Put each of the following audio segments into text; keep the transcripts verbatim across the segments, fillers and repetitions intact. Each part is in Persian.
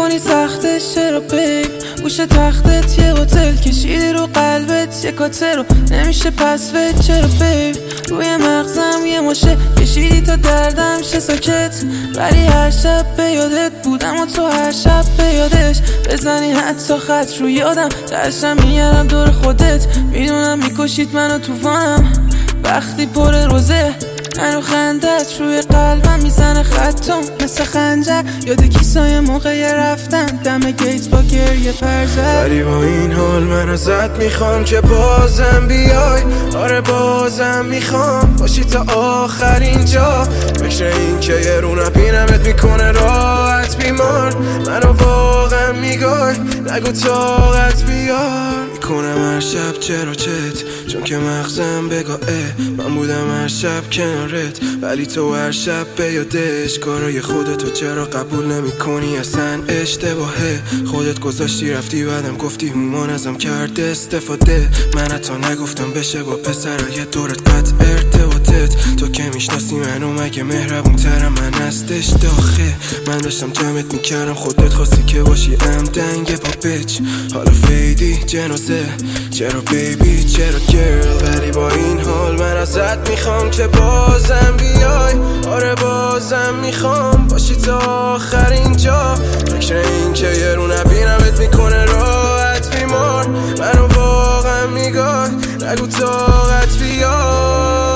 میکنی سختش چرا بیب؟ گوش تختت یه هتل کشیدی رو قلبت یه کاتر رو نمیشه پس وید چرا بیب؟ روی مغزم یه ماشه کشیدی تا دردم شه ساکت، ولی هر شب به یادت بودم و تو هر شب به یادش بزنی حتی خط رو یادم ترشم میارم دور خودت. میدونم میکشید منو توفانم وقتی پر روزه، منو خندت روی قلبم میزنه خطم مثل خنجر. یاد کیسای موقع رفتن دم گیت با گریه پرزد، ولی با این حال من ازت میخوام که بازم بیای. آره بازم میخوام باشی تا آخرین جا. فکر این که یه رو نبینمت میکنه راحت بیمار. منو واقعا میگای نگو طاقت بیار. میکنم هر شب چرا چت چون که مغزم بگاه من بودم هر شب کنارت، ولی تو هر شب به یادش. کارای خودتو چرا قبول نمی کنی؟ اصلا اشتباهه. خودت گذاشتی رفتی بعدم گفتی هومان ازم کرد استفاده. من حتی نگفتم بشه با پسرای دورت قطع ارتباطت. تو که میشناسی منو مگه مهربون ترم من هستش داخه. من داشتم جمعت میکردم خودت خواستی که باشی ام دنگ با بچ. حالا فیدی جنازه چرا بیبی چرا گرل؟ ولی با این حال من ازت میخوام که بازم بیای. آره بازم میخوام باشی تا آخرین جا. فکر این که یه رو نبینمت میکنه راحت بیمار. منو واقعا میگای نگو طاقت بیار.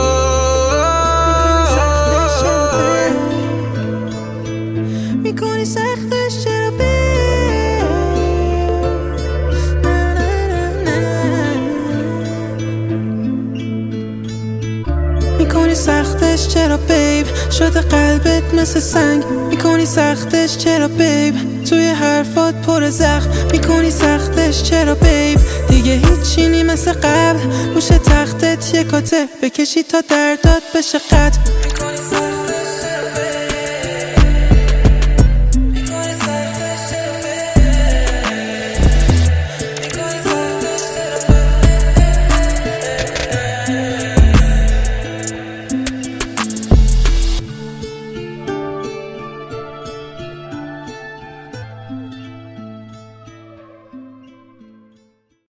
میکنی سختش چرا بیب؟ میکنی سختش چرا بیب؟ شده قلبت مثل سنگ. میکنی سختش چرا بیب؟ توی حرفات پر زخم. میکنی سختش چرا بیب؟ دیگه هیچی نی مثل قبل. گوش تختت یه کاتر بکشی تا دردات بشه قطع.